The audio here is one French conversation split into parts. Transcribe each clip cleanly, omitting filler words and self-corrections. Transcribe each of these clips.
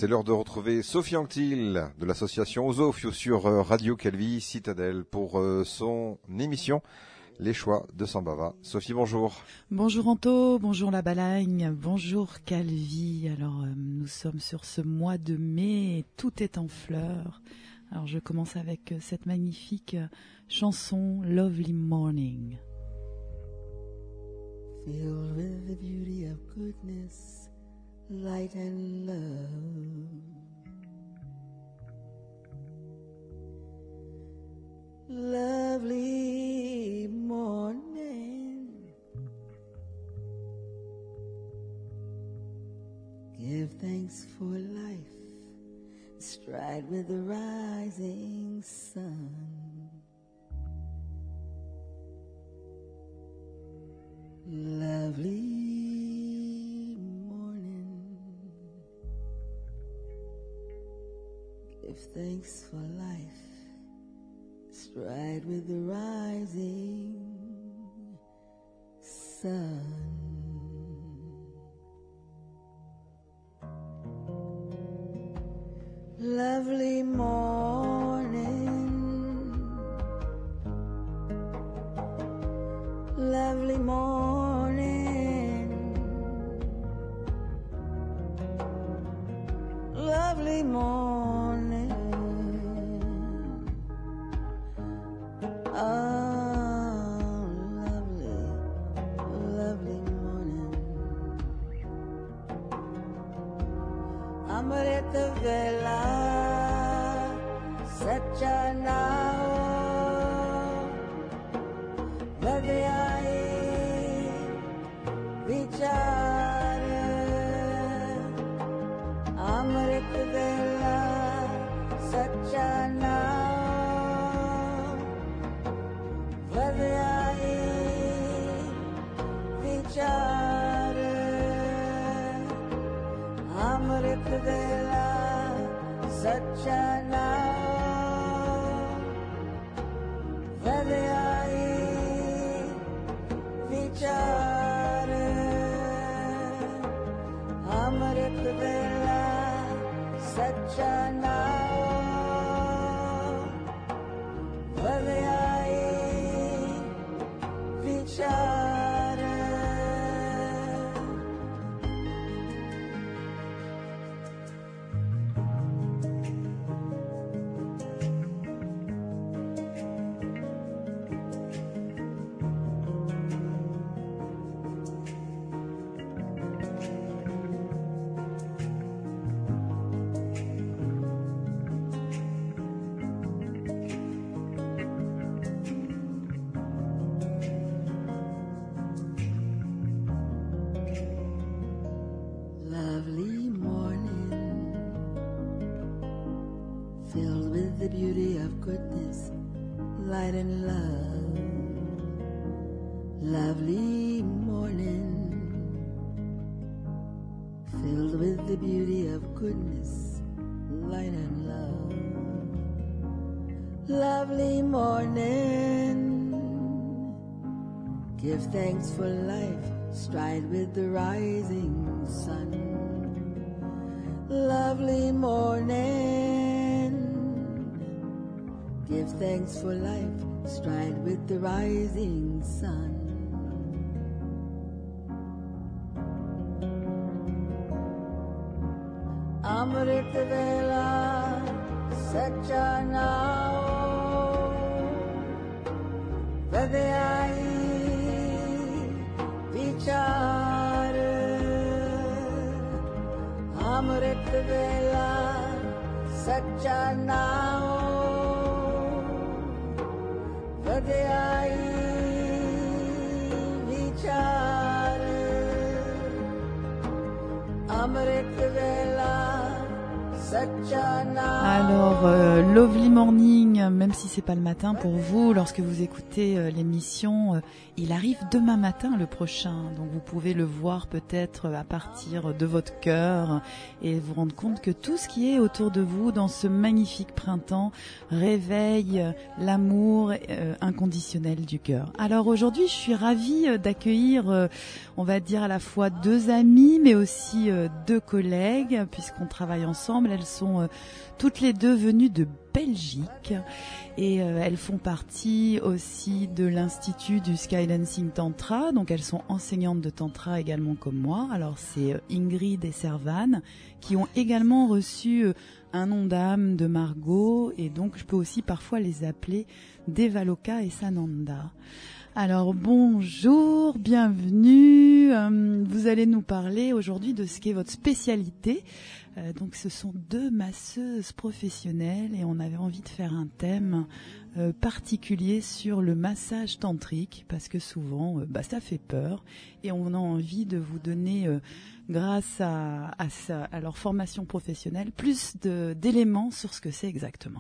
C'est l'heure de retrouver Sophie Anctil de l'association Osofio sur Radio Calvi Citadelle pour son émission Les choix de Sambava. Sophie, bonjour. Bonjour Anto, bonjour la Balagne, bonjour Calvi. Alors nous sommes sur ce mois de mai et tout est en fleurs. Alors je commence avec cette magnifique chanson Lovely Morning. Filled with the beauty of goodness, light and love. Lovely morning. Give thanks for life, stride with the rising sun. Lovely morning. Give thanks for life, stride with the rising sun. Lovely morning. Lovely morning. Lovely morning. Oh, lovely, lovely morning. Amrita Vela Satchanao Vadhyai Vichara Amrita Vela Satchanao Vadhyai Vichara Amrita Vela Satchanao Vadhyai Vichara Amrita Vela Satchanao Vadhyai Vichara. Lovely morning, filled with the beauty of goodness, light and love. Lovely morning, filled with the beauty of goodness, light and love. Lovely morning, give thanks for life, stride with the rising sun. Lovely morning, give thanks for life, stride with the rising sun. Amrita Vela Satchanao Vadhyai Vichara Amrita Vela Satchanao Vadhyai Vichara Amrita Vela Satchanao. Alors, Lovely Morning même si c'est pas le matin pour vous, lorsque vous écoutez l'émission, il arrive demain matin le prochain. Donc vous pouvez le voir peut-être à partir de votre cœur et vous rendre compte que tout ce qui est autour de vous dans ce magnifique printemps réveille l'amour inconditionnel du cœur. Alors aujourd'hui, je suis ravie d'accueillir, on va dire à la fois deux amis, mais aussi deux collègues, puisqu'on travaille ensemble. Elles sont toutes les deux venues de Belgique et elles font partie aussi de l'Institut du Skydancing Tantra, donc elles sont enseignantes de Tantra également comme moi. Alors c'est Ingrid et Servan qui ont également reçu un nom d'âme de Margot, et donc je peux aussi parfois les appeler Devaloka et Sananda. Alors bonjour, bienvenue. Vous allez nous parler aujourd'hui de ce qui est votre spécialité. Donc ce sont deux masseuses professionnelles et on avait envie de faire un thème particulier sur le massage tantrique parce que souvent ça fait peur et on a envie de vous donner grâce à leur formation professionnelle plus d'éléments sur ce que c'est exactement.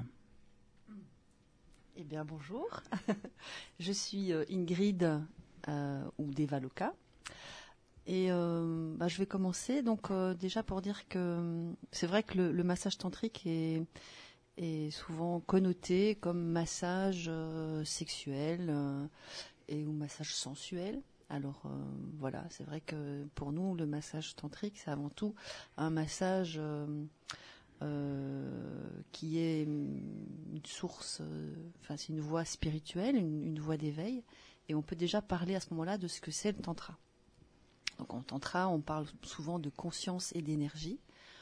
Eh bien, bonjour. Je suis Ingrid ou Devaloka. Et je vais commencer. Donc, déjà pour dire que c'est vrai que le massage tantrique est souvent connoté comme massage sexuel ou massage sensuel. Alors, voilà, c'est vrai que pour nous, le massage tantrique, c'est avant tout un massage qui est une source, c'est une voie spirituelle, une voie d'éveil, et on peut déjà parler à ce moment-là de ce que c'est le tantra. Donc en tantra, on parle souvent de conscience et d'énergie.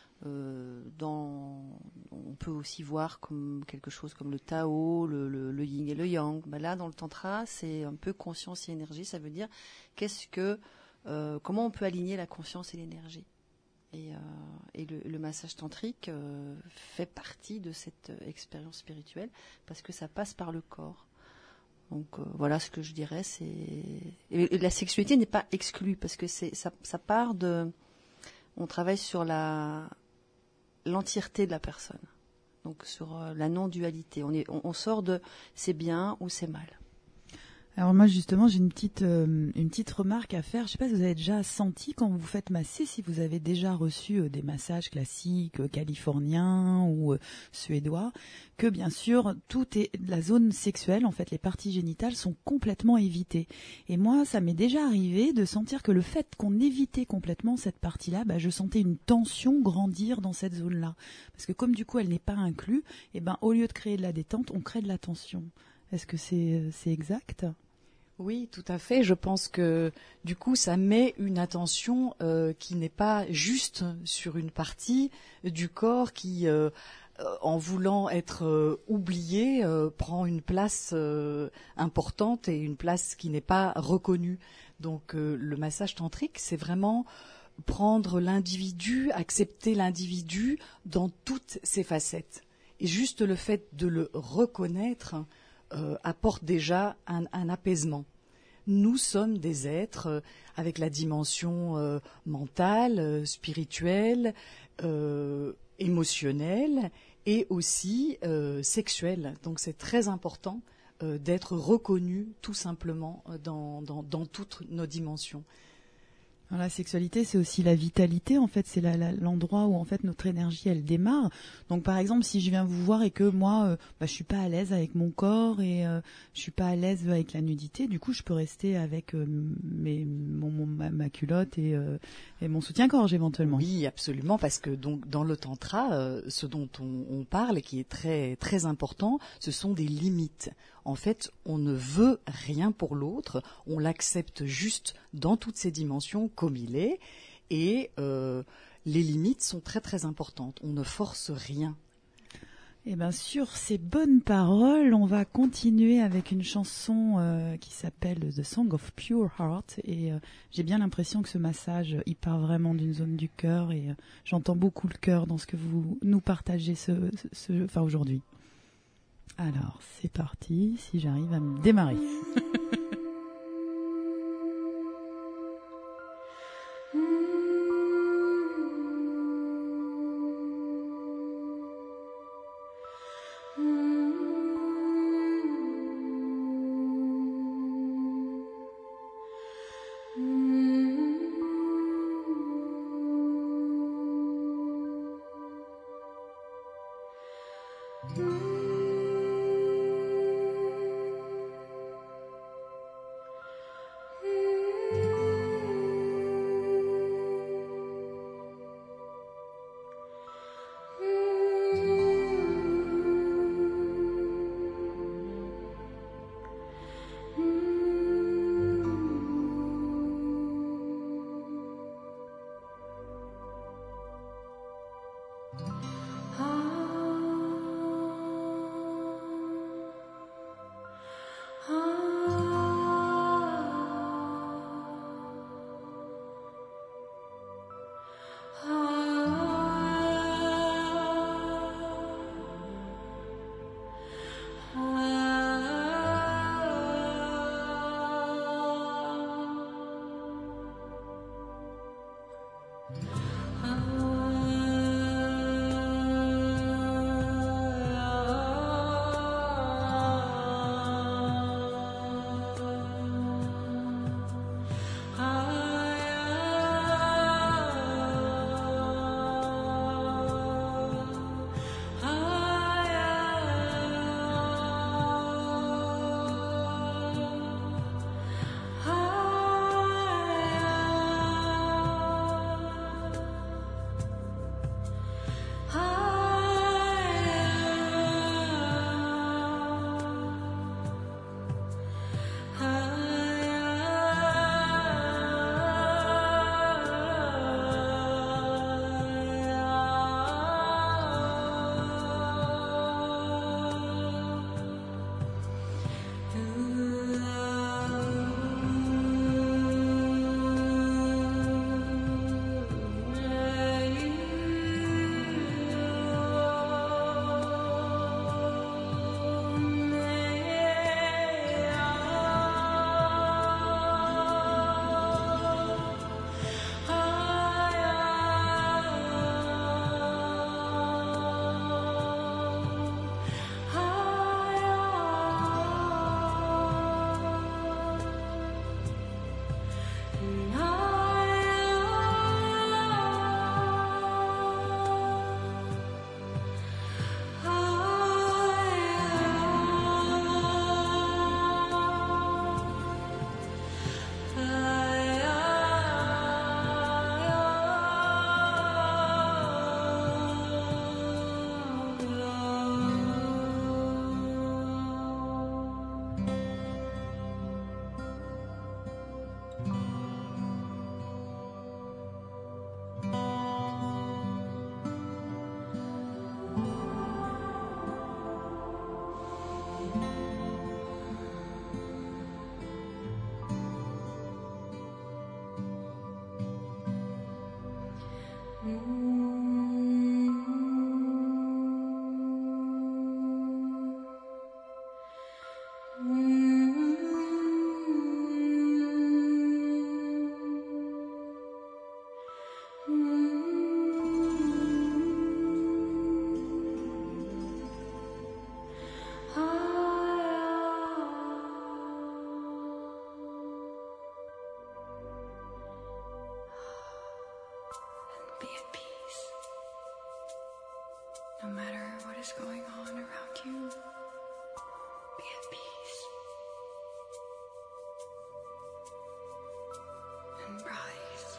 On peut aussi voir comme quelque chose comme le Tao, le Yin et le Yang. Là, dans le tantra, c'est un peu conscience et énergie. Ça veut dire comment on peut aligner la conscience et l'énergie. Et le massage tantrique fait partie de cette expérience spirituelle parce que ça passe par le corps. Donc voilà ce que je dirais. Et la sexualité n'est pas exclue parce que ça part de. On travaille sur l'entièreté de la personne, donc sur la non-dualité. On sort de c'est bien ou c'est mal. Alors moi justement j'ai une petite remarque à faire. Je ne sais pas si vous avez déjà senti quand vous vous faites masser, si vous avez déjà reçu des massages classiques californiens ou suédois, que bien sûr tout est la zone sexuelle, en fait les parties génitales sont complètement évitées. Et moi ça m'est déjà arrivé de sentir que le fait qu'on évitait complètement cette partie-là, je sentais une tension grandir dans cette zone-là. Parce que comme du coup elle n'est pas inclue, au lieu de créer de la détente, on crée de la tension. Est-ce que c'est exact ? Oui, tout à fait. Je pense que du coup, ça met une attention qui n'est pas juste sur une partie du corps qui, en voulant être oubliée, prend une place importante et une place qui n'est pas reconnue. Donc, le massage tantrique, c'est vraiment prendre l'individu, accepter l'individu dans toutes ses facettes. Et juste le fait de le reconnaître apporte déjà un apaisement. Nous sommes des êtres avec la dimension mentale, spirituelle, émotionnelle et aussi sexuelle. Donc c'est très important d'être reconnu tout simplement dans toutes nos dimensions. Alors, la sexualité, c'est aussi la vitalité, en fait, c'est l'endroit où en fait notre énergie elle démarre. Donc par exemple, si je viens vous voir et que moi je suis pas à l'aise avec mon corps et je suis pas à l'aise avec la nudité, du coup je peux rester avec ma culotte et mon soutien-gorge éventuellement. Oui, absolument, parce que donc dans le tantra, ce dont on parle et qui est très très important, ce sont des limites. En fait, on ne veut rien pour l'autre, on l'accepte juste dans toutes ses dimensions comme il est, et les limites sont très très importantes. On ne force rien. Et bien sur ces bonnes paroles, on va continuer avec une chanson qui s'appelle The Song of Pure Heart. Et j'ai bien l'impression que ce massage, il part vraiment d'une zone du cœur. Et j'entends beaucoup le cœur dans ce que vous nous partagez aujourd'hui. Alors, c'est parti, si j'arrive à me démarrer. be at peace. No matter what is going on around you, be at peace. And rise.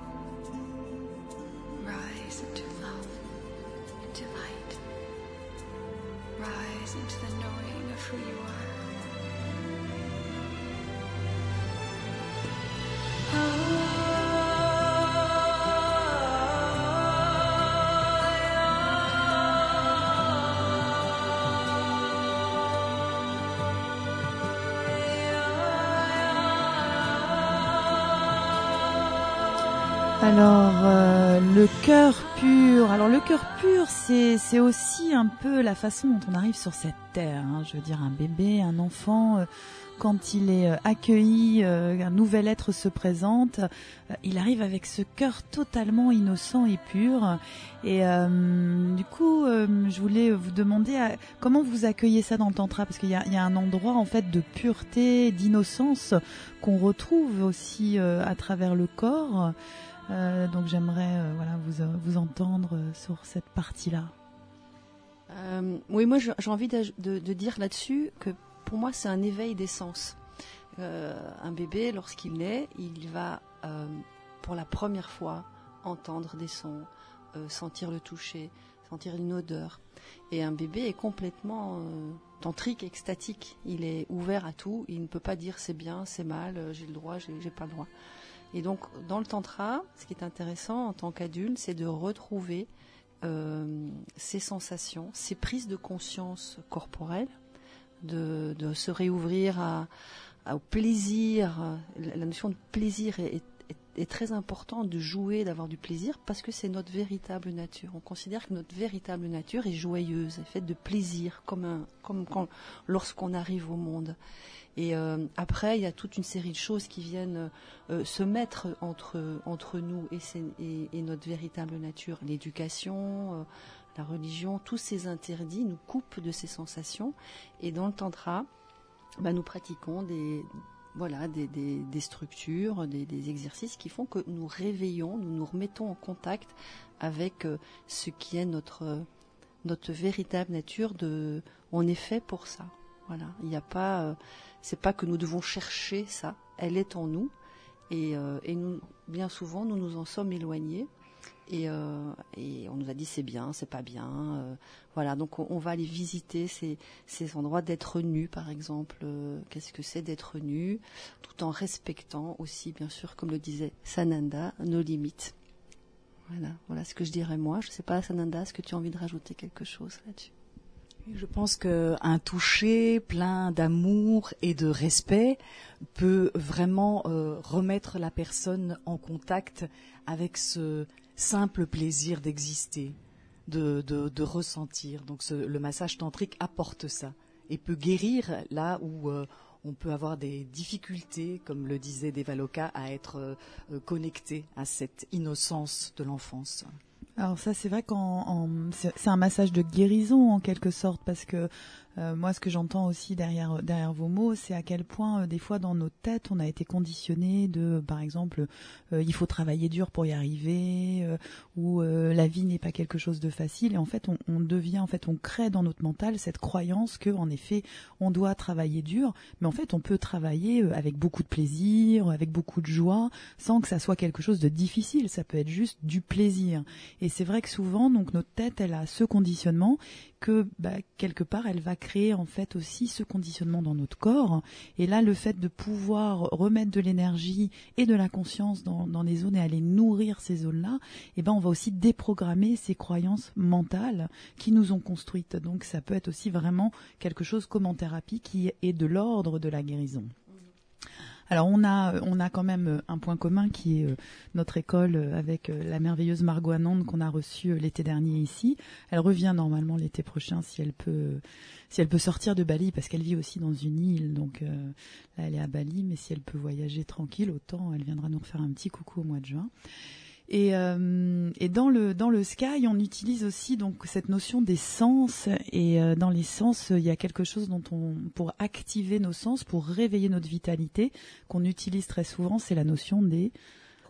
Rise into love, into light. Rise into the knowing of who you are. Alors, le cœur pur. Alors, le cœur pur, c'est aussi un peu la façon dont on arrive sur cette terre. Hein. Je veux dire, un bébé, un enfant, quand il est accueilli, un nouvel être se présente, il arrive avec ce cœur totalement innocent et pur. Et du coup, je voulais vous demander comment vous accueillez ça dans le tantra, parce qu'il y a un endroit en fait de pureté, d'innocence qu'on retrouve aussi à travers le corps. Donc j'aimerais vous entendre sur cette partie-là. Oui, moi j'ai envie de dire là-dessus que pour moi c'est un éveil des sens. Un bébé, lorsqu'il naît, il va pour la première fois entendre des sons, sentir le toucher, sentir une odeur. Et un bébé est complètement tantrique, extatique. Il est ouvert à tout. Il ne peut pas dire c'est bien, c'est mal, j'ai le droit, j'ai pas le droit. Et donc, dans le tantra, ce qui est intéressant en tant qu'adulte, c'est de retrouver ces sensations, ces prises de conscience corporelle, de se réouvrir au plaisir. La notion de plaisir est très importante, de jouer, d'avoir du plaisir, parce que c'est notre véritable nature. On considère que notre véritable nature est joyeuse, est faite de plaisir, comme lorsqu'on arrive au monde. Et après, il y a toute une série de choses qui viennent se mettre entre nous et notre véritable nature. L'éducation, la religion, tous ces interdits nous coupent de ces sensations. Et dans le tantra, nous pratiquons des structures, des exercices qui font que nous réveillons, nous nous remettons en contact avec ce qui est notre véritable nature. On est fait pour ça. Voilà, il n'y a pas, c'est pas que nous devons chercher ça, elle est en nous, et nous, bien souvent, nous nous en sommes éloignés, et on nous a dit c'est bien, c'est pas bien, voilà, donc on va aller visiter ces endroits d'être nu, par exemple. Qu'est-ce que c'est d'être nu, tout en respectant aussi, bien sûr, comme le disait Sananda, nos limites. Voilà ce que je dirais moi. Je sais pas, Sananda, est-ce que tu as envie de rajouter quelque chose là-dessus? Je pense qu'un toucher plein d'amour et de respect peut vraiment remettre la personne en contact avec ce simple plaisir d'exister, de ressentir. Donc le massage tantrique apporte ça et peut guérir là où on peut avoir des difficultés, comme le disait Devaloka, à être connecté à cette innocence de l'enfance. Alors ça, c'est vrai c'est un massage de guérison en quelque sorte, parce que moi, ce que j'entends aussi derrière vos mots, c'est à quel point des fois dans nos têtes, on a été conditionné par exemple, il faut travailler dur pour y arriver, ou la vie n'est pas quelque chose de facile. Et en fait, on crée dans notre mental cette croyance que, en effet, on doit travailler dur, mais en fait, on peut travailler avec beaucoup de plaisir, avec beaucoup de joie, sans que ça soit quelque chose de difficile. Ça peut être juste du plaisir. Et c'est vrai que souvent, donc notre tête, elle a ce conditionnement que quelque part, elle va créer en fait aussi ce conditionnement dans notre corps. Et là, le fait de pouvoir remettre de l'énergie et de la conscience dans les zones et aller nourrir ces zones-là, on va aussi déprogrammer ces croyances mentales qui nous ont construites. Donc, ça peut être aussi vraiment quelque chose comme en thérapie qui est de l'ordre de la guérison. Alors on a quand même un point commun qui est notre école avec la merveilleuse Margot Anand qu'on a reçue l'été dernier ici. Elle revient normalement l'été prochain si elle peut sortir de Bali, parce qu'elle vit aussi dans une île, donc là elle est à Bali, mais si elle peut voyager tranquille, autant elle viendra nous refaire un petit coucou au mois de juin. Et dans le sky, on utilise aussi donc cette notion des sens. Et dans les sens, il y a quelque chose pour activer nos sens, pour réveiller notre vitalité, qu'on utilise très souvent, c'est la notion des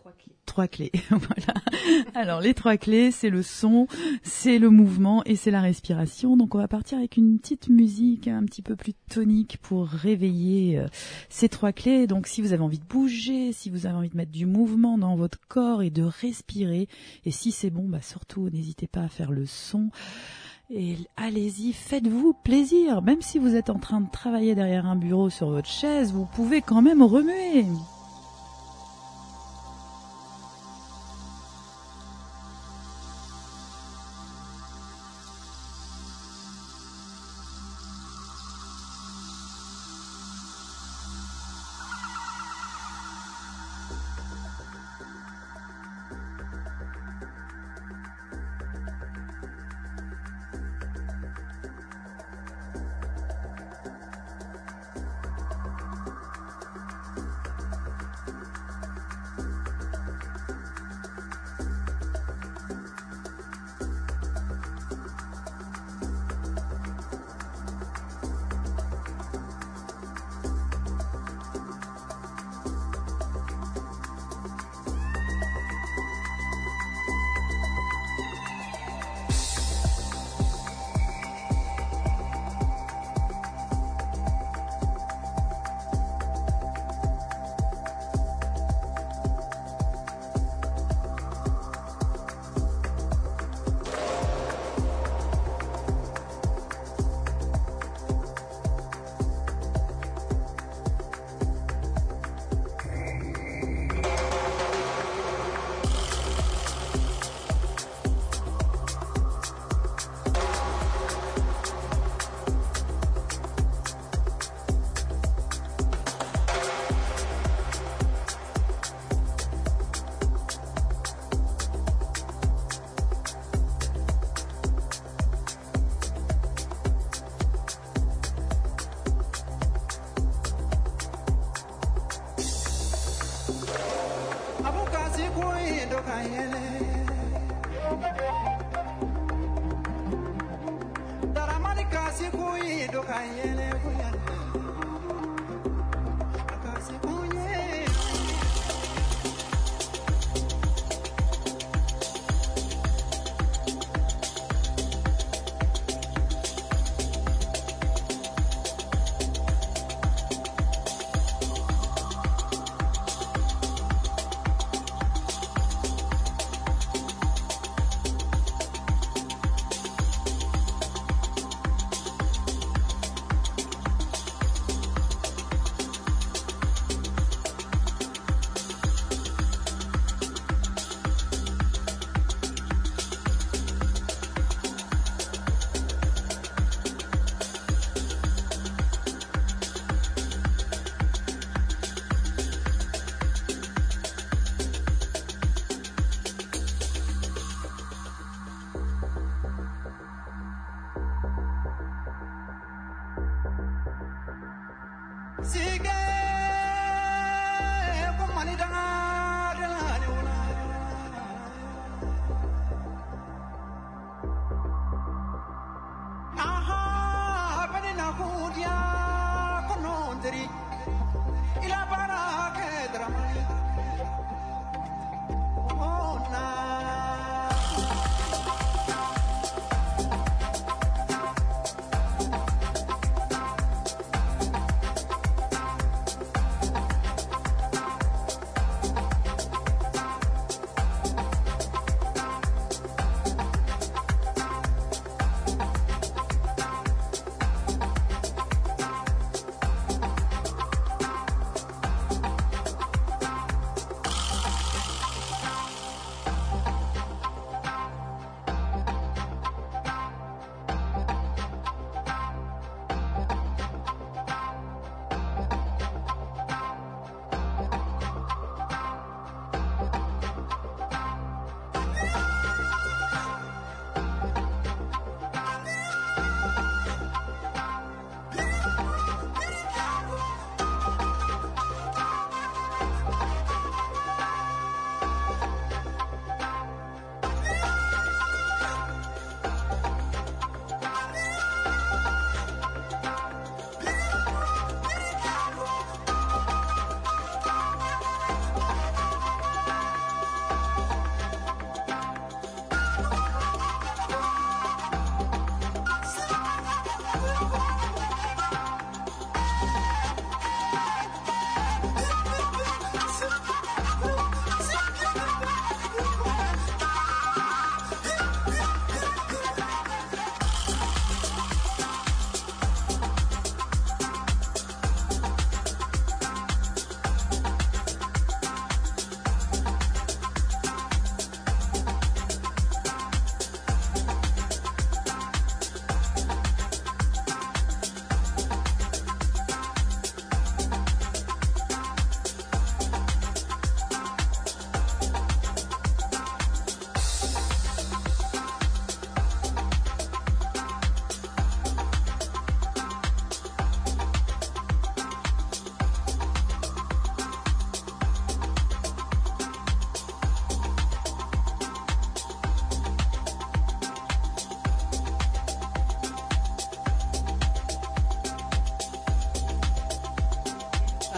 3 clés. Voilà. Alors les 3 clés, c'est le son, c'est le mouvement et c'est la respiration. Donc on va partir avec une petite musique un petit peu plus tonique pour réveiller ces 3 clés. Donc si vous avez envie de bouger, si vous avez envie de mettre du mouvement dans votre corps et de respirer, et si c'est bon, surtout n'hésitez pas à faire le son. Et allez-y, faites-vous plaisir. Même si vous êtes en train de travailler derrière un bureau sur votre chaise, vous pouvez quand même remuer.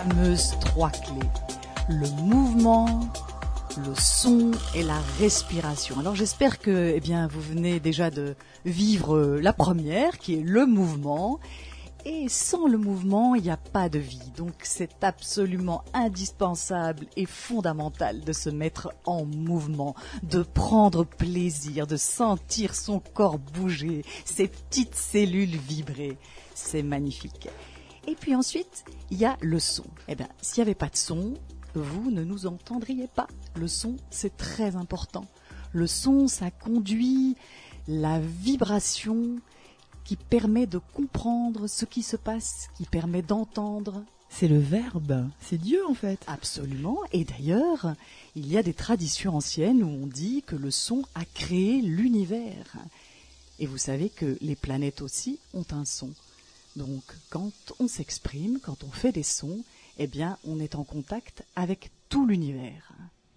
fameuses 3 clés. Le mouvement, le son et la respiration. Alors j'espère que vous venez déjà de vivre la première, qui est le mouvement. Et sans le mouvement, il n'y a pas de vie. Donc c'est absolument indispensable et fondamental de se mettre en mouvement, de prendre plaisir, de sentir son corps bouger, ses petites cellules vibrer. C'est magnifique. Et puis ensuite, il y a le son. S'il n'y avait pas de son, vous ne nous entendriez pas. Le son, c'est très important. Le son, ça conduit la vibration qui permet de comprendre ce qui se passe, qui permet d'entendre. C'est le verbe, c'est Dieu en fait. Absolument. Et d'ailleurs, il y a des traditions anciennes où on dit que le son a créé l'univers. Et vous savez que les planètes aussi ont un son. Donc, quand on s'exprime, quand on fait des sons, on est en contact avec tout l'univers.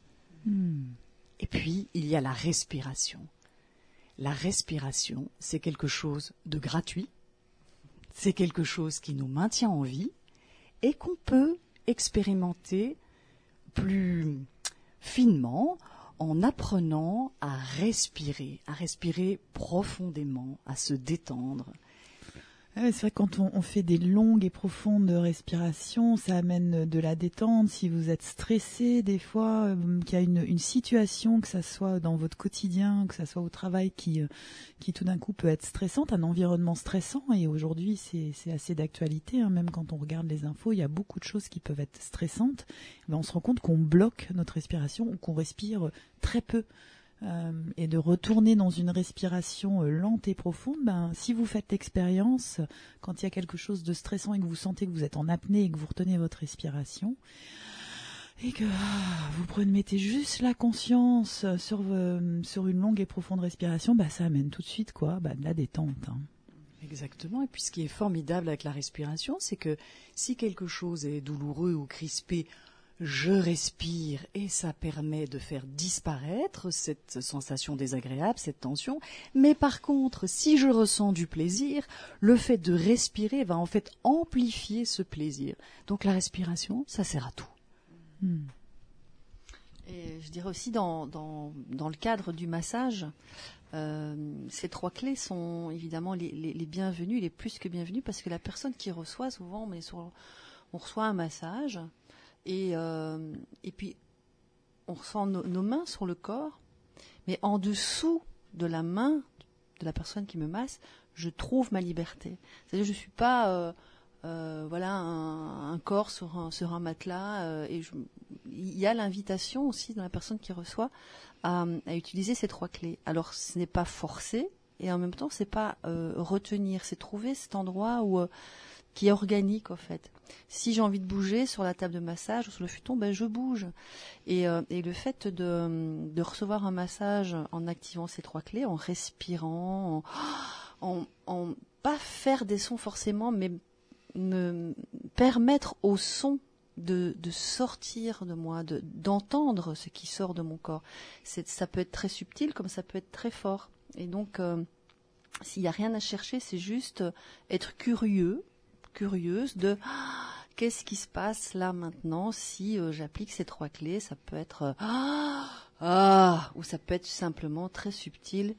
Et puis, il y a la respiration. La respiration, c'est quelque chose de gratuit, c'est quelque chose qui nous maintient en vie et qu'on peut expérimenter plus finement en apprenant à respirer profondément, à se détendre. C'est vrai que quand on fait des longues et profondes respirations, ça amène de la détente. Si vous êtes stressé des fois, qu'il y a une situation, que ça soit dans votre quotidien, que ça soit au travail, qui tout d'un coup peut être stressante, un environnement stressant. Et aujourd'hui, c'est assez d'actualité. Même quand on regarde les infos, il y a beaucoup de choses qui peuvent être stressantes. On se rend compte qu'on bloque notre respiration ou qu'on respire très peu. Et de retourner dans une respiration lente et profonde, si vous faites l'expérience, quand il y a quelque chose de stressant et que vous sentez que vous êtes en apnée et que vous retenez votre respiration, et que vous mettez juste la conscience sur une longue et profonde respiration, ça amène tout de suite de la détente. Exactement. Et puis ce qui est formidable avec la respiration, c'est que si quelque chose est douloureux ou crispé, je respire et ça permet de faire disparaître cette sensation désagréable, cette tension. Mais par contre, si je ressens du plaisir, le fait de respirer va en fait amplifier ce plaisir. Donc la respiration, ça sert à tout. Et je dirais aussi dans le cadre du massage, ces 3 clés sont évidemment les bienvenues, les plus que bienvenues, parce que la personne qui reçoit, souvent, on reçoit un massage. Et puis, on ressent nos mains sur le corps, mais en dessous de la main de la personne qui me masse, je trouve ma liberté. C'est-à-dire, je ne suis pas un corps sur un matelas. Il y a l'invitation aussi dans la personne qui reçoit à utiliser ces 3 clés. Alors, ce n'est pas forcé, et en même temps, ce n'est pas retenir, c'est trouver cet endroit qui est organique en fait. Si j'ai envie de bouger sur la table de massage ou sur le futon, je bouge. Et le fait de recevoir un massage en activant ces 3 clés, en respirant, en pas faire des sons forcément, mais me permettre au son de sortir de moi, d'entendre ce qui sort de mon corps. Ça peut être très subtil comme ça peut être très fort. Et donc, s'il n'y a rien à chercher, c'est juste être curieuse de qu'est-ce qui se passe là maintenant si j'applique ces 3 clés. Ça peut être ou ça peut être simplement très subtil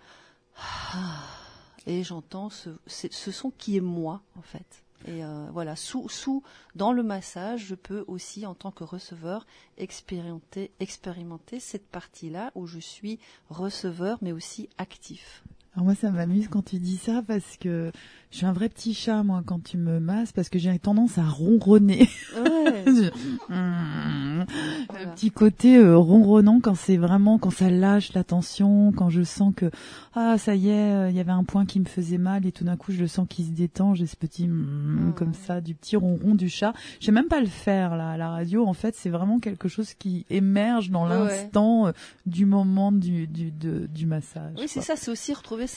et j'entends ce son qui est moi en fait. Et voilà, dans le massage, je peux aussi en tant que receveur expérimenter cette partie-là où je suis receveur mais aussi actif. Alors moi, ça m'amuse quand tu dis ça parce que je suis un vrai petit chat, moi, quand tu me masses, parce que j'ai tendance à ronronner. Ouais. Le petit côté ronronnant quand ça lâche la tension, quand je sens que, ça y est, il y avait un point qui me faisait mal et tout d'un coup, je le sens qui se détend, j'ai ce petit comme ça, du petit ronron du chat. Je sais même pas le faire, là, à la radio. En fait, c'est vraiment quelque chose qui émerge dans l'instant du moment du massage. Oui, c'est ça, c'est aussi retrouver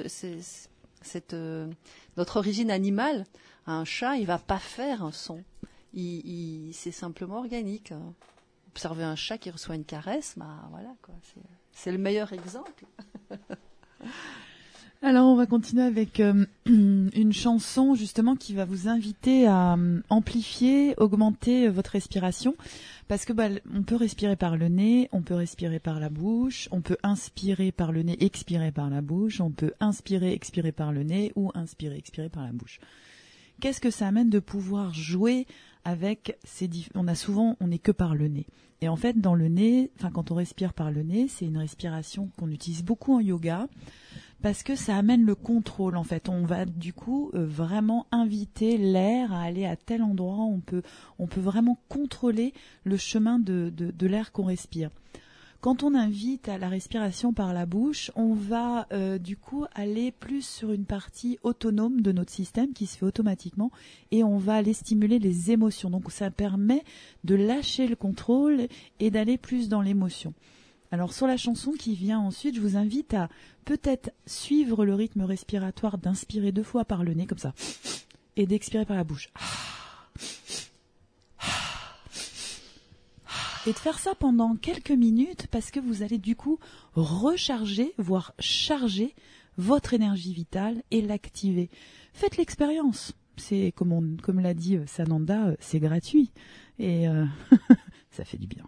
notre origine animale. Un chat, il va pas faire un son. C'est simplement organique. Observer un chat qui reçoit une caresse, voilà quoi. C'est le meilleur exemple. Alors, on va continuer avec une chanson justement qui va vous inviter à amplifier, augmenter votre respiration. Parce que on peut respirer par le nez, on peut respirer par la bouche, on peut inspirer par le nez, expirer par la bouche, on peut inspirer, expirer par le nez ou inspirer, expirer par la bouche. Qu'est-ce que ça amène de pouvoir jouer avec on n'est que par le nez. Et en fait, dans le nez, quand on respire par le nez, c'est une respiration qu'on utilise beaucoup en yoga parce que ça amène le contrôle. En fait, on va du coup vraiment inviter l'air à aller à tel endroit. On peut vraiment contrôler le chemin de l'air qu'on respire. Quand on invite à la respiration par la bouche, on va du coup aller plus sur une partie autonome de notre système qui se fait automatiquement et on va aller stimuler les émotions. Donc ça permet de lâcher le contrôle et d'aller plus dans l'émotion. Alors sur la chanson qui vient ensuite, je vous invite à peut-être suivre le rythme respiratoire d'inspirer 2 fois par le nez comme ça et d'expirer par la bouche. Et de faire ça pendant quelques minutes parce que vous allez du coup recharger, voire charger votre énergie vitale et l'activer. Faites l'expérience. C'est comme l'a dit Sananda, c'est gratuit et ça fait du bien.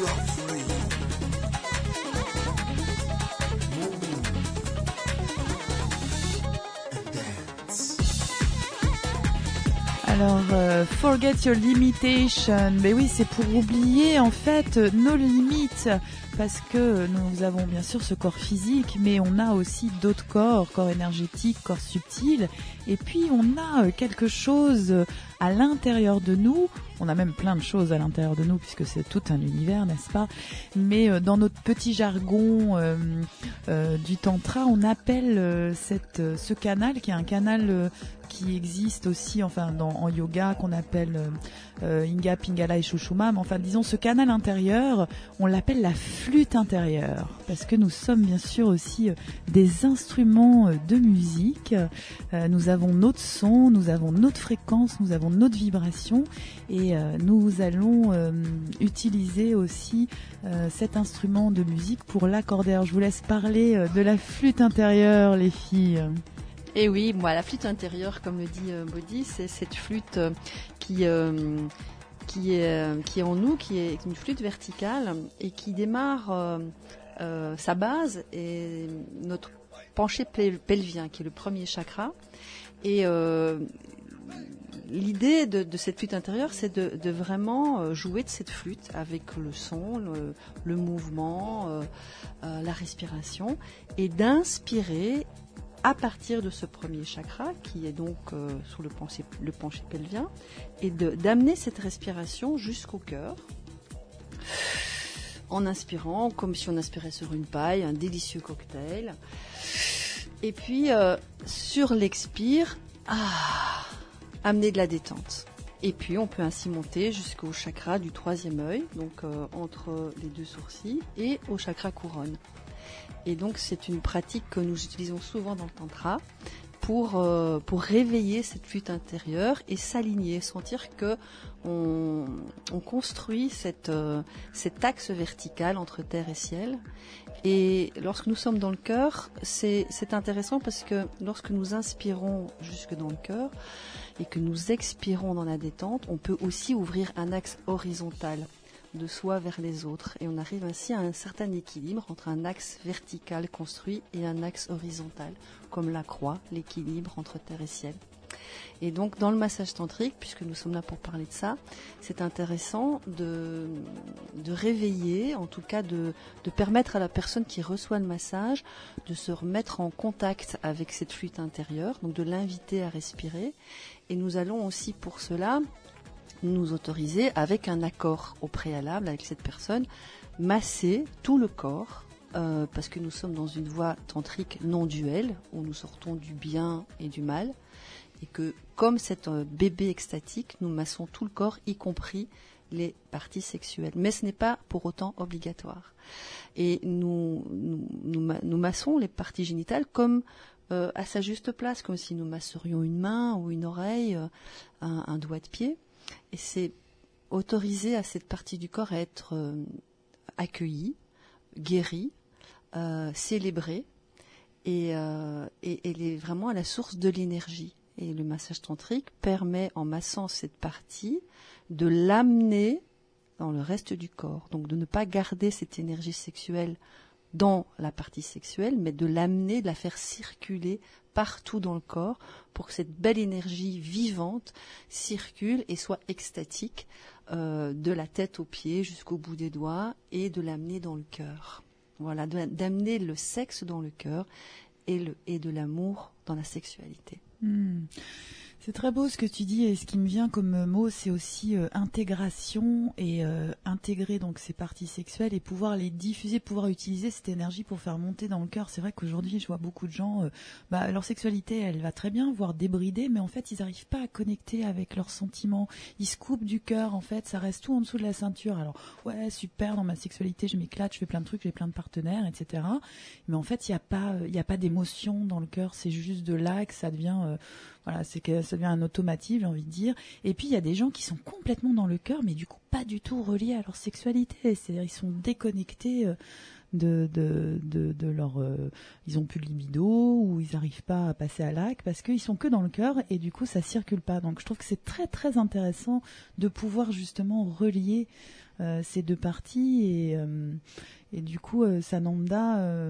you're free. Move and dance. Alors, forget your limitation. Mais oui, c'est pour oublier en fait nos limites. Parce que nous avons bien sûr ce corps physique, mais on a aussi d'autres corps énergétiques, corps subtils. Et puis on a quelque chose à l'intérieur de nous. On a même plein de choses à l'intérieur de nous, puisque c'est tout un univers, n'est-ce pas? Mais dans notre petit jargon du tantra, on appelle ce canal, qui est un canal qui existe aussi en yoga, qu'on appelle Inga, Pingala et Shushumam. Enfin, disons, ce canal intérieur, on l'appelle la flûte intérieure, parce que nous sommes bien sûr aussi des instruments de musique. Nous avons notre son, nous avons notre fréquence, nous avons notre vibration, et nous allons utiliser aussi cet instrument de musique pour l'accorder. Alors, je vous laisse parler de la flûte intérieure, les filles. Et oui, moi, la flûte intérieure, comme le dit Bodhi, c'est cette flûte qui est en nous, qui est une flûte verticale et qui démarre sa base et notre penché pelvien, qui est le premier chakra. Et l'idée de cette flûte intérieure, c'est de vraiment jouer de cette flûte avec le son, le mouvement, la respiration, et d'inspirer à partir de ce premier chakra, qui est donc sous le penché pelvien, et d'amener cette respiration jusqu'au cœur, en inspirant, comme si on inspirait sur une paille, un délicieux cocktail. Et puis, sur l'expire, amener de la détente. Et puis, on peut ainsi monter jusqu'au chakra du troisième œil, donc entre les deux sourcils, et au chakra couronne. Et donc, c'est une pratique que nous utilisons souvent dans le tantra pour réveiller cette flûte intérieure et s'aligner, sentir que on construit cet axe vertical entre terre et ciel. Et lorsque nous sommes dans le cœur, c'est intéressant parce que lorsque nous inspirons jusque dans le cœur et que nous expirons dans la détente, on peut aussi ouvrir un axe horizontal de soi vers les autres, et on arrive ainsi à un certain équilibre entre un axe vertical construit et un axe horizontal, comme la croix, l'équilibre entre terre et ciel. Et donc dans le massage tantrique, puisque nous sommes là pour parler de ça, c'est intéressant de réveiller, en tout cas de permettre à la personne qui reçoit le massage de se remettre en contact avec cette flûte intérieure, donc de l'inviter à respirer. Et nous allons aussi pour cela nous autoriser, avec un accord au préalable avec cette personne, masser tout le corps, parce que nous sommes dans une voie tantrique non duelle, où nous sortons du bien et du mal, et que comme cet bébé extatique, nous massons tout le corps, y compris les parties sexuelles. Mais ce n'est pas pour autant obligatoire. Et nous massons les parties génitales comme à sa juste place, comme si nous masserions une main ou une oreille, un doigt de pied. Et c'est autoriser à cette partie du corps à être accueillie, guérie, célébrée, et elle est vraiment à la source de l'énergie. Et le massage tantrique permet, en massant cette partie, de l'amener dans le reste du corps. Donc de ne pas garder cette énergie sexuelle dans la partie sexuelle, mais de l'amener, de la faire circuler partout dans le corps pour que cette belle énergie vivante circule et soit extatique de la tête aux pieds jusqu'au bout des doigts, et de l'amener dans le cœur. Voilà, d'amener le sexe dans le cœur et de l'amour dans la sexualité. C'est très beau ce que tu dis, et ce qui me vient comme mot, c'est aussi intégration, et intégrer donc ces parties sexuelles et pouvoir les diffuser, pouvoir utiliser cette énergie pour faire monter dans le cœur. C'est vrai qu'aujourd'hui, je vois beaucoup de gens, leur sexualité, elle va très bien, voire débridée, mais en fait, ils n'arrivent pas à connecter avec leurs sentiments. Ils se coupent du cœur, en fait, ça reste tout en dessous de la ceinture. Alors, ouais, super, dans ma sexualité, je m'éclate, je fais plein de trucs, j'ai plein de partenaires, etc. Mais en fait, il n'y a pas d'émotion dans le cœur, c'est juste de là que ça devient... Voilà, c'est que ça devient un automatisme, j'ai envie de dire. Et puis, il y a des gens qui sont complètement dans le cœur, mais du coup, pas du tout reliés à leur sexualité. C'est-à-dire, ils sont déconnectés de leur... ils ont plus de libido, ou ils n'arrivent pas à passer à l'acte, parce qu'ils sont que dans le cœur, et du coup, ça circule pas. Donc, je trouve que c'est très, très intéressant de pouvoir justement relier ces deux parties et du coup Sananda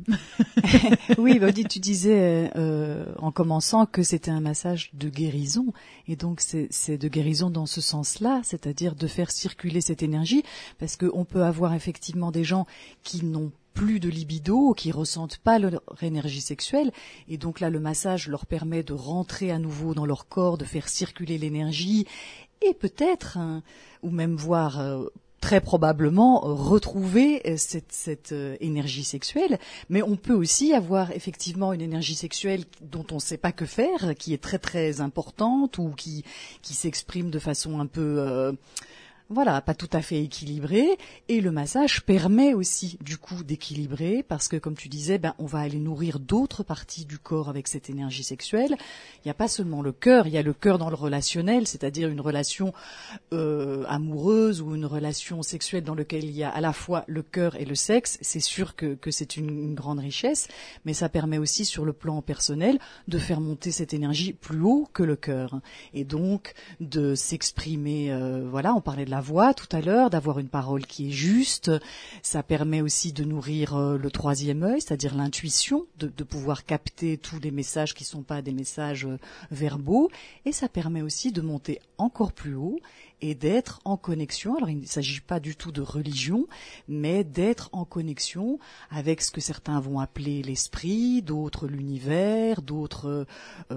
Oui, Bodhi, tu disais en commençant que c'était un massage de guérison, et donc c'est de guérison dans ce sens-là, c'est-à-dire de faire circuler cette énergie, parce qu'on peut avoir effectivement des gens qui n'ont plus de libido, qui ressentent pas leur énergie sexuelle, et donc là le massage leur permet de rentrer à nouveau dans leur corps, de faire circuler l'énergie, et peut-être, ou même voir très probablement retrouver cette énergie sexuelle, mais on peut aussi avoir effectivement une énergie sexuelle dont on ne sait pas que faire, qui est très très importante ou qui s'exprime de façon un peu voilà, pas tout à fait équilibré, et le massage permet aussi du coup d'équilibrer, parce que comme tu disais, on va aller nourrir d'autres parties du corps avec cette énergie sexuelle. Il n'y a pas seulement le cœur, il y a le cœur dans le relationnel, c'est-à-dire une relation amoureuse ou une relation sexuelle dans laquelle il y a à la fois le cœur et le sexe. C'est sûr que c'est une grande richesse, mais ça permet aussi sur le plan personnel de faire monter cette énergie plus haut que le cœur, et donc de s'exprimer, voilà, on parlait de la voix tout à l'heure, d'avoir une parole qui est juste. Ça permet aussi de nourrir le troisième œil, c'est-à-dire l'intuition, de pouvoir capter tous les messages qui ne sont pas des messages verbaux, et ça permet aussi de monter encore plus haut et d'être en connexion. Alors il ne s'agit pas du tout de religion, mais d'être en connexion avec ce que certains vont appeler l'esprit, d'autres l'univers, d'autres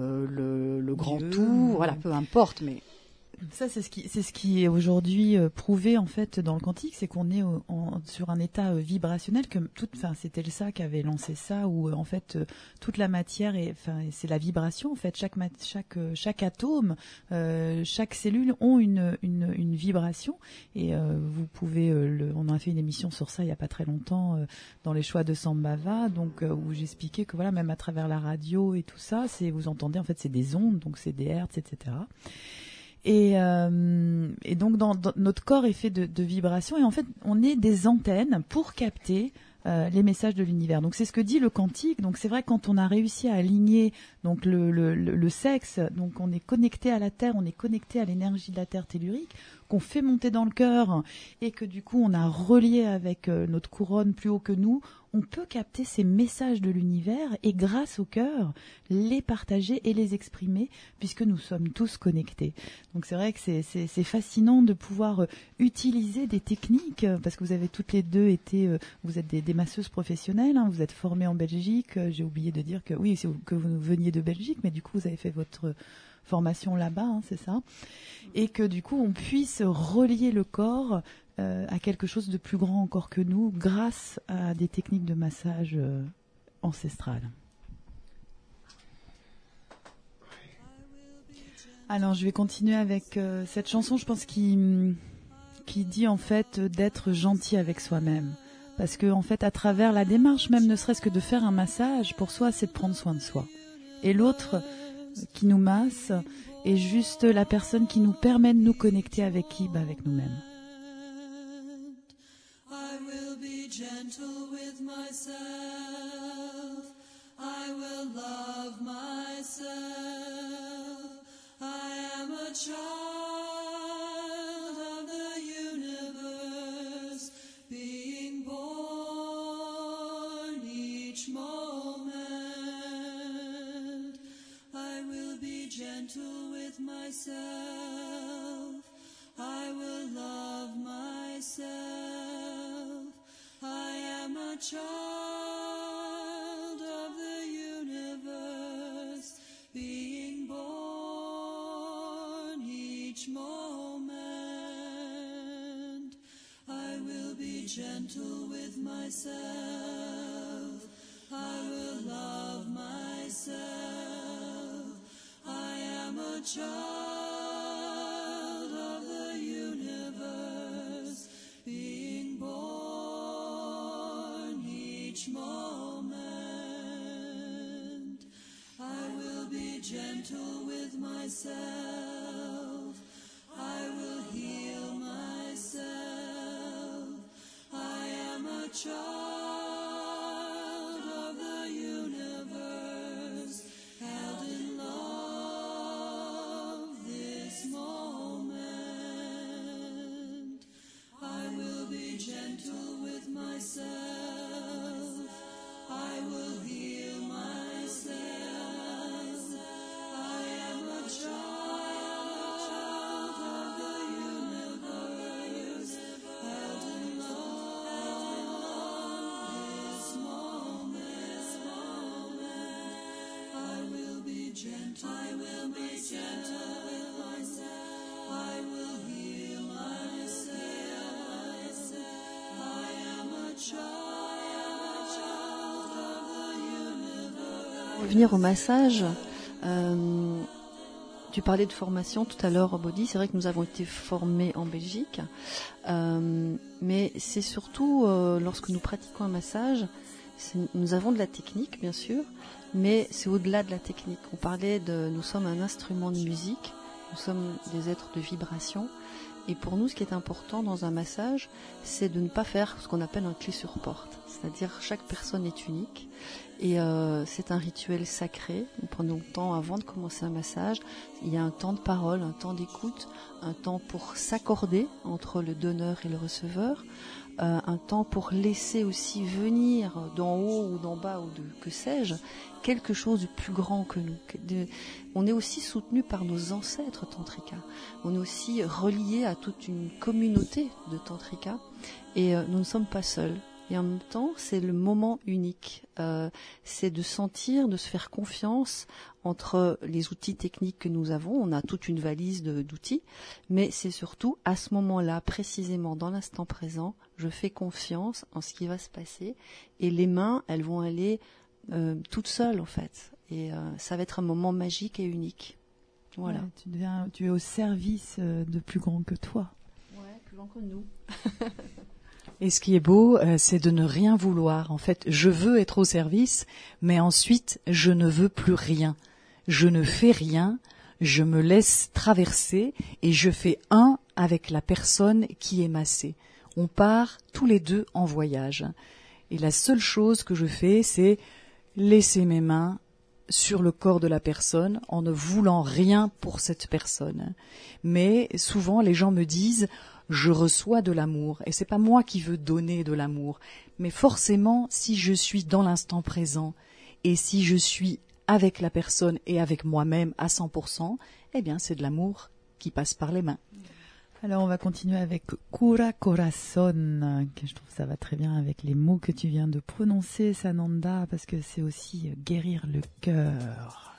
le grand Dieu, tout, voilà, peu importe, mais ça, c'est ce qui est aujourd'hui prouvé en fait dans le quantique, c'est qu'on est sur un état vibrationnel que c'était le ça qui avait lancé ça, où en fait toute la matière c'est la vibration en fait. Chaque atome, chaque cellule ont une vibration, et vous pouvez on a fait une émission sur ça il y a pas très longtemps dans les choix de Sambhava, donc où j'expliquais que voilà, même à travers la radio et tout ça, vous entendez en fait c'est des ondes, donc c'est des hertz, etc. Et donc dans notre corps est fait de vibrations, et en fait on est des antennes pour capter les messages de l'univers. Donc c'est ce que dit le quantique. Donc c'est vrai, quand on a réussi à aligner donc le sexe, donc on est connecté à la Terre, on est connecté à l'énergie de la Terre tellurique, qu'on fait monter dans le cœur, et que du coup on a relié avec notre couronne plus haut que nous, on peut capter ces messages de l'univers et grâce au cœur les partager et les exprimer, puisque nous sommes tous connectés. Donc c'est vrai que c'est fascinant de pouvoir utiliser des techniques, parce que vous avez toutes les deux été, vous êtes des masseuses professionnelles, hein, vous êtes formées en Belgique. J'ai oublié de dire que oui, que vous veniez de Belgique, mais du coup vous avez fait votre formation là-bas, hein, c'est ça, et que du coup on puisse relier le corps à quelque chose de plus grand encore que nous, grâce à des techniques de massage ancestrales. Alors je vais continuer avec cette chanson, je pense, qui dit en fait d'être gentil avec soi-même. Parce que en fait, à travers la démarche, même ne serait-ce que de faire un massage, pour soi, c'est de prendre soin de soi. Et l'autre qui nous masse est juste la personne qui nous permet de nous connecter avec qui ? Avec nous-mêmes. I will be gentle with myself. I will love myself. I am a child of the universe, being born each moment. I will be gentle with myself. I will love myself. I am a child of the universe, being born each moment. I will be gentle with myself. I will love myself. I am a child of the universe, being born each moment. I will be gentle with myself. I will heal myself. I am a child of the universe, held in love this moment. I Pour revenir au massage, tu parlais de formation tout à l'heure, Bodi. C'est vrai que nous avons été formés en Belgique, mais c'est surtout lorsque nous pratiquons un massage, nous avons de la technique, bien sûr, mais c'est au-delà de la technique. On parlait nous sommes un instrument de musique, nous sommes des êtres de vibration, et pour nous, ce qui est important dans un massage, c'est de ne pas faire ce qu'on appelle un clé sur porte, c'est-à-dire chaque personne est unique. Et c'est un rituel sacré. Nous prenons le temps avant de commencer un massage. Il y a un temps de parole, un temps d'écoute, un temps pour s'accorder entre le donneur et le receveur, un temps pour laisser aussi venir d'en haut ou d'en bas ou que sais-je, quelque chose de plus grand que nous. On est aussi soutenu par nos ancêtres tantrika. On est aussi relié à toute une communauté de tantrika et nous ne sommes pas seuls. Et en même temps, c'est le moment unique. C'est de sentir, de se faire confiance entre les outils techniques que nous avons. On a toute une valise d'outils, mais c'est surtout à ce moment-là, précisément dans l'instant présent, je fais confiance en ce qui va se passer. Et les mains, elles vont aller toutes seules en fait. Et ça va être un moment magique et unique. Voilà. Ouais, tu es au service de plus grand que toi. Ouais, plus grand que nous. Et ce qui est beau, c'est de ne rien vouloir. En fait, je veux être au service, mais ensuite, je ne veux plus rien. Je ne fais rien, je me laisse traverser et je fais un avec la personne qui est massée. On part tous les deux en voyage. Et la seule chose que je fais, c'est laisser mes mains sur le corps de la personne en ne voulant rien pour cette personne. Mais souvent, les gens me disent je reçois de l'amour, et c'est pas moi qui veux donner de l'amour, mais forcément, si je suis dans l'instant présent, et si je suis avec la personne et avec moi-même à 100%, eh bien, c'est de l'amour qui passe par les mains. Alors, on va continuer avec Cura Corazon, que je trouve ça va très bien avec les mots que tu viens de prononcer, Sananda, parce que c'est aussi guérir le cœur.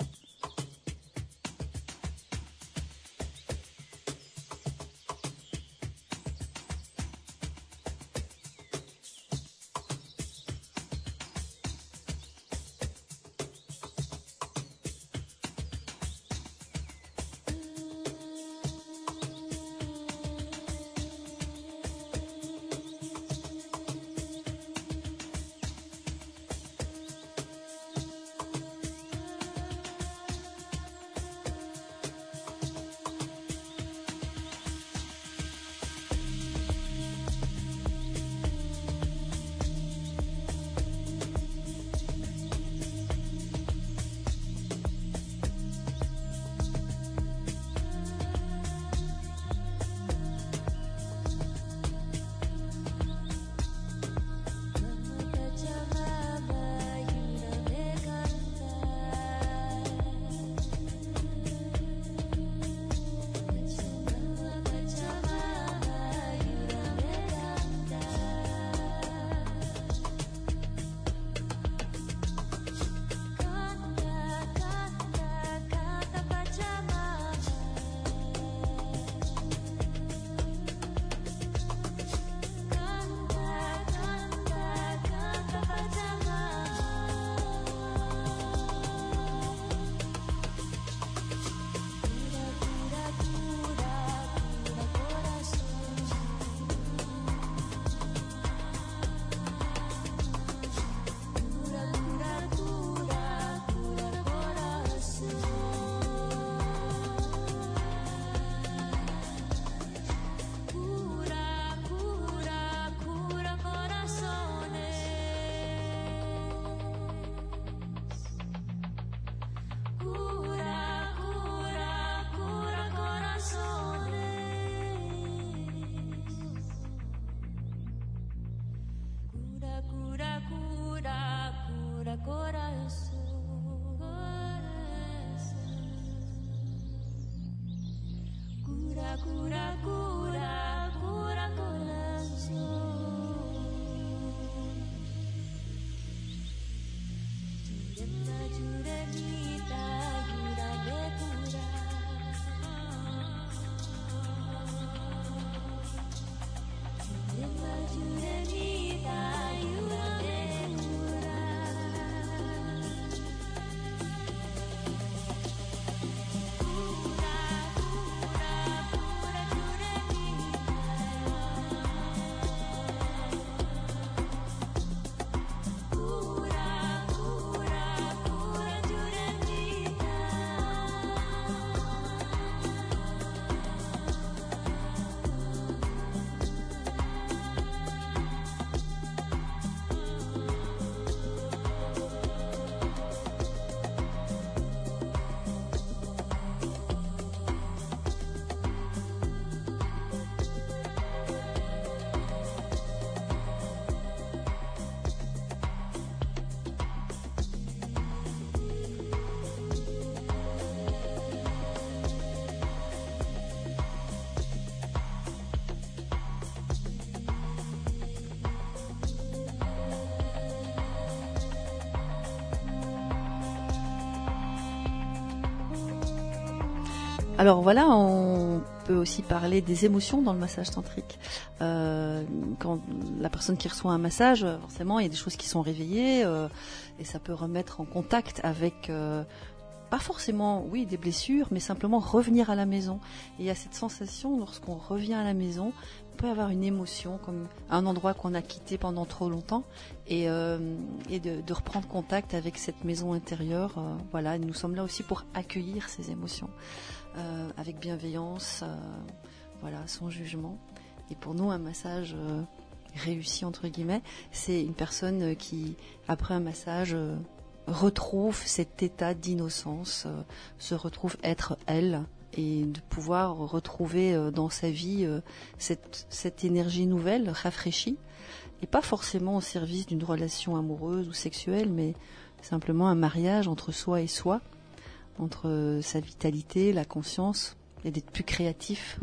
Alors voilà, on peut aussi parler des émotions dans le massage tantrique. Quand la personne qui reçoit un massage, forcément, il y a des choses qui sont réveillées et ça peut remettre en contact avec, pas forcément, oui, des blessures, mais simplement revenir à la maison. Et il y a cette sensation, lorsqu'on revient à la maison, on peut avoir une émotion, comme un endroit qu'on a quitté pendant trop longtemps, et de reprendre contact avec cette maison intérieure. Voilà, nous sommes là aussi pour accueillir ces émotions. Avec bienveillance, voilà, sans jugement. Et pour nous, un massage réussi, entre guillemets, c'est une personne qui, après un massage, retrouve cet état d'innocence, se retrouve être elle, et de pouvoir retrouver dans sa vie cette énergie nouvelle, rafraîchie, et pas forcément au service d'une relation amoureuse ou sexuelle, mais simplement un mariage entre soi et soi, entre sa vitalité, la conscience, et d'être plus créatif.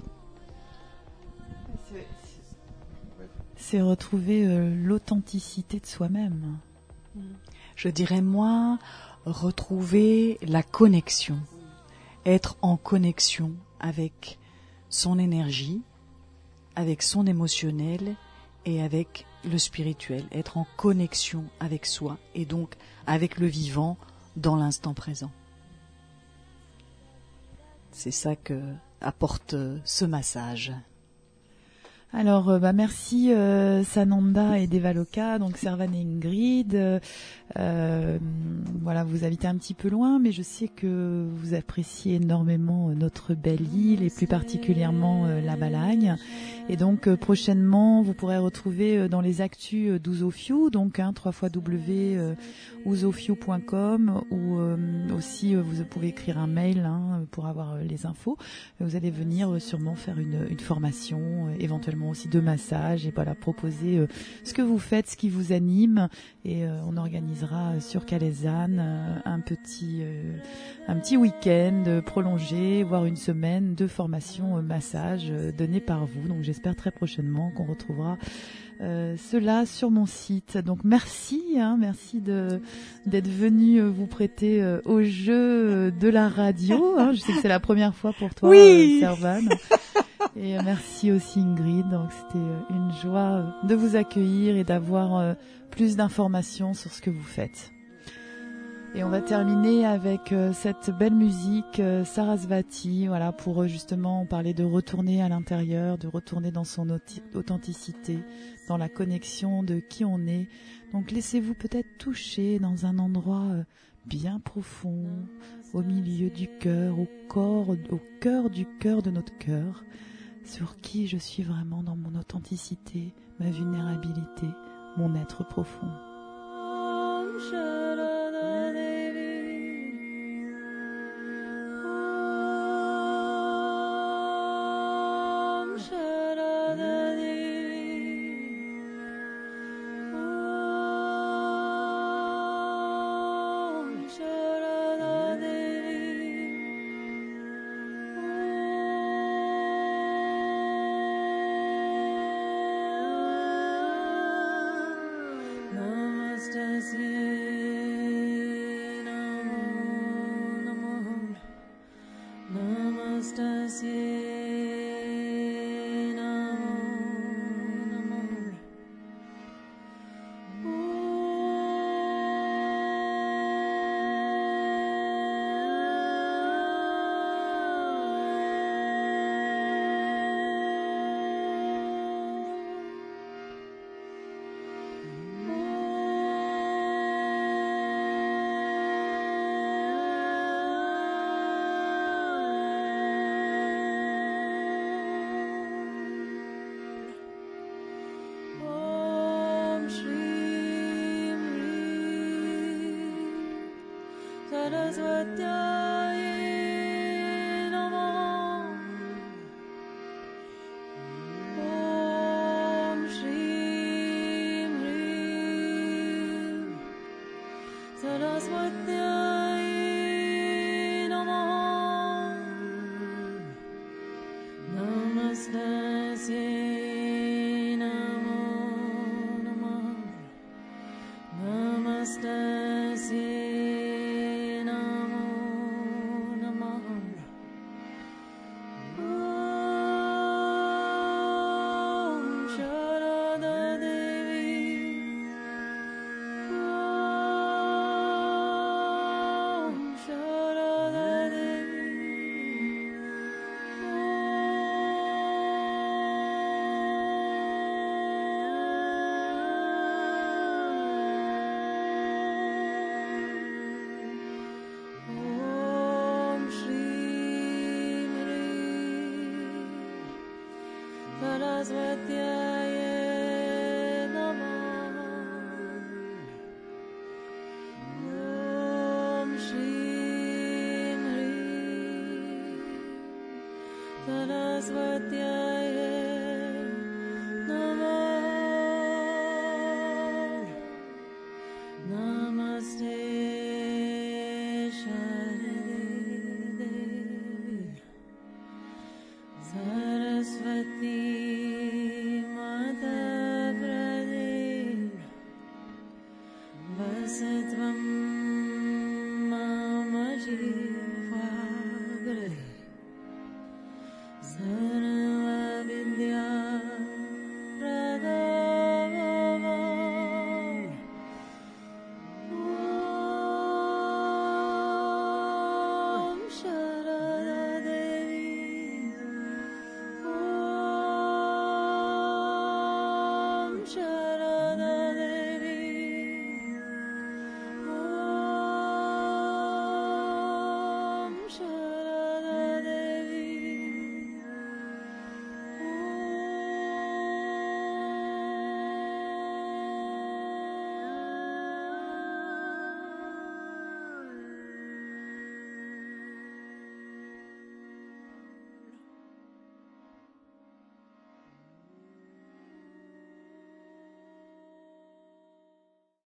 C'est retrouver l'authenticité de soi-même. Je dirais moi, retrouver la connexion, être en connexion avec son énergie, avec son émotionnel et avec le spirituel, être en connexion avec soi et donc avec le vivant dans l'instant présent. C'est ça que apporte ce massage. Alors, merci Sananda et Devaloka, donc Servan et Ingrid. Voilà, vous habitez un petit peu loin, mais je sais que vous appréciez énormément notre belle île et plus particulièrement la Balagne. Et donc prochainement, vous pourrez retrouver dans les actus d'Ouzofio, donc www.ouzofio.com, ou aussi vous pouvez écrire un mail pour avoir les infos. Vous allez venir sûrement faire une formation, éventuellement aussi de massage, et voilà, proposer ce que vous faites, ce qui vous anime, et on organisera sur Calaisanne un petit week-end prolongé, voire une semaine de formation massage donnée par vous. Donc j'espère très prochainement qu'on retrouvera cela sur mon site. Donc merci d'être venu vous prêter au jeu de la radio. Je sais que c'est la première fois pour toi, oui. Servan. Et merci aussi Ingrid. Donc c'était une joie de vous accueillir et d'avoir plus d'informations sur ce que vous faites. Et on va terminer avec cette belle musique Sarasvati, voilà, pour justement parler de retourner à l'intérieur, de retourner dans son authenticité, dans la connexion de qui on est. Donc laissez-vous peut-être toucher dans un endroit bien profond, au milieu du cœur, au cœur du cœur de notre cœur, sur qui je suis vraiment dans mon authenticité, ma vulnérabilité, mon être profond. Vasat